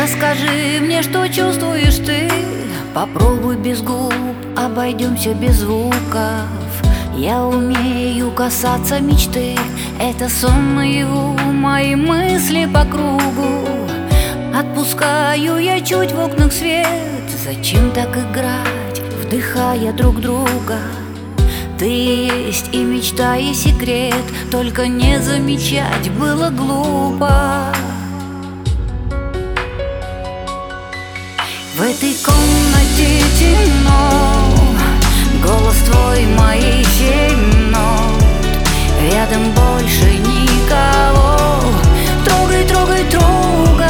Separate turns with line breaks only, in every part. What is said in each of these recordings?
Расскажи мне, что чувствуешь ты. Попробуй без губ, обойдемся без звуков. Я умею касаться мечты. Это сон наяву, мои мысли по кругу. Отпускаю я чуть в окнах свет. Зачем так играть, вдыхая друг друга? Ты есть и мечта, и секрет. Только не замечать было глупо. В этой комнате темно, голос твой мои 7 нот. Рядом больше никого. Трогай, трогай, трогательно.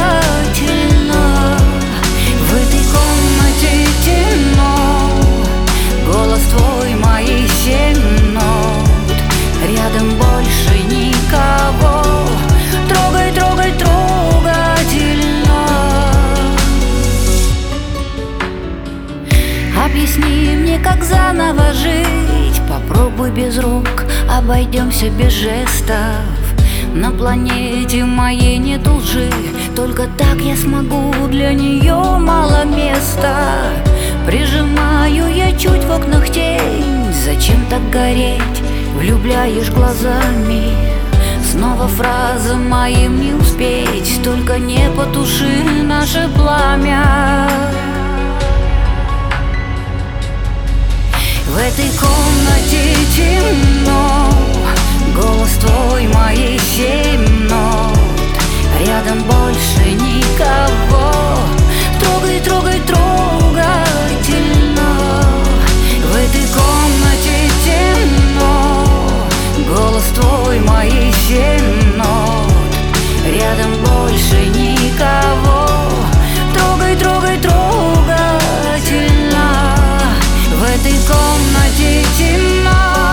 В этой комнате темно, голос твой мои 7 нот. Рядом больше никого. Трогай, трогай, трогательно. Объясни мне, как заново жить. Попробуй без рук, обойдемся без жестов. На планете моей нет лжи. Только так я смогу, для нее мало места. Прижимаю я чуть в окнах тень. Зачем так гореть, влюбляешь глазами. Снова фраза моим не успеть. Только не потуши наше пламя. В этой комнате темно, голос твой мои 7 нот. Рядом больше никого. Трогай, трогай, трогательно. В этой комнате темно, голос твой мои 7 нот. Рядом больше никого. Трогай, трогай, трогательно. В этой комнате темно.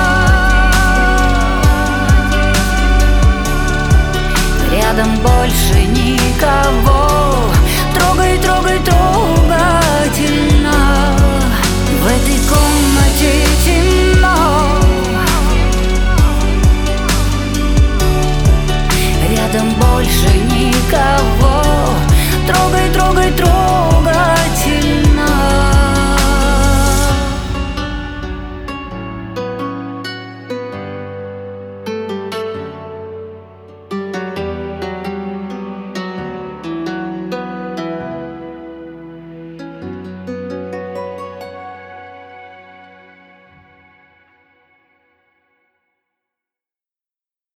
Рядом больше никого. Трогай, трогай, трогательно. В этой комнате темно. Рядом больше никого. Трогай, трогай, трогай.